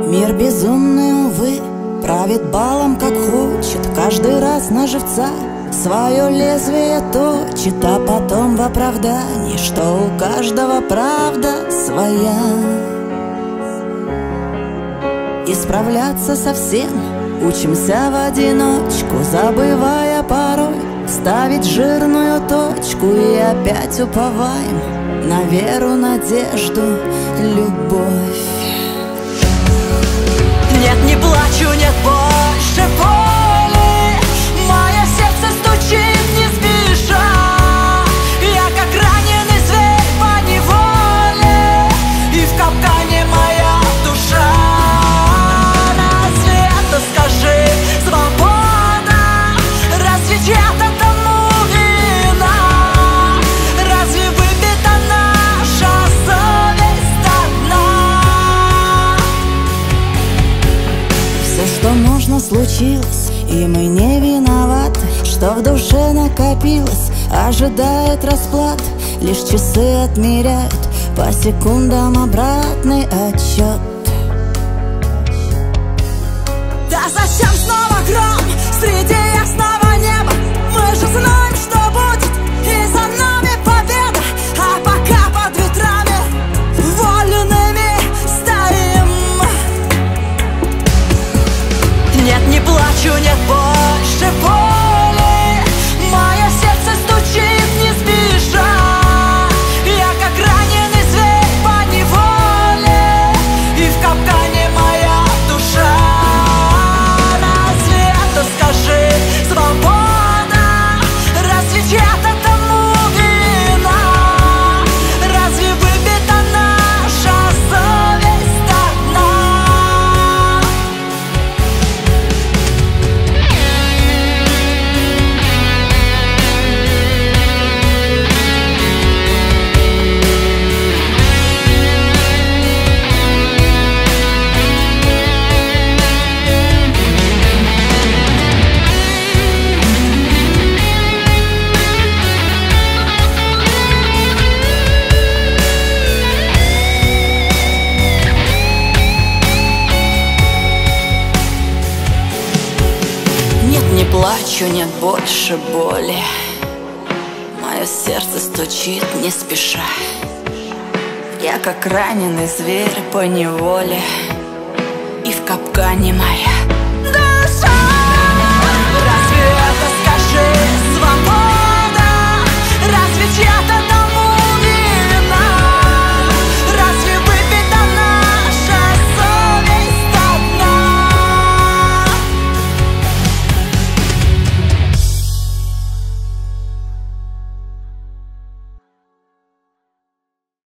Мир безумный, увы, правит балом, как хочет. Каждый раз на живца свое лезвие точит, а потом в оправдании, что у каждого правда своя. Исправляться совсем учимся в одиночку, забывая порой ставить жирную точку. И опять уповаем на веру, надежду, любовь. Нет, не плачу, нет больше боли. Мое сердце стучит не спеша. Я как раненый зверь по неволе, и в капкане моя душа. Разве это, скажи, свобода? Разве чья-то тому вина? Разве выбита наша совесть одна? Все, что нужно, случилось, и мы не виноваты. Что в душе накопилось, ожидает расплат. Лишь часы отмеряют по секундам обратный отчет. Да зачем снова гром среди ясного неба? Мы же знаем, что будет, и за нами победа. А пока под ветрами вольными стоим. Нет, не плачу, нет больше боли. Мое сердце стучит не спеша. Я как раненый зверь по неволе, и в капкане моя душа. Разве это, скажи, свобода? Разве чья-то тому вина? Разве выбита наша совесть одна? Нет, не плачу, нет больше боли. Мое сердце стучит не спеша. Я как раненый зверь по неволе, и в капкане моя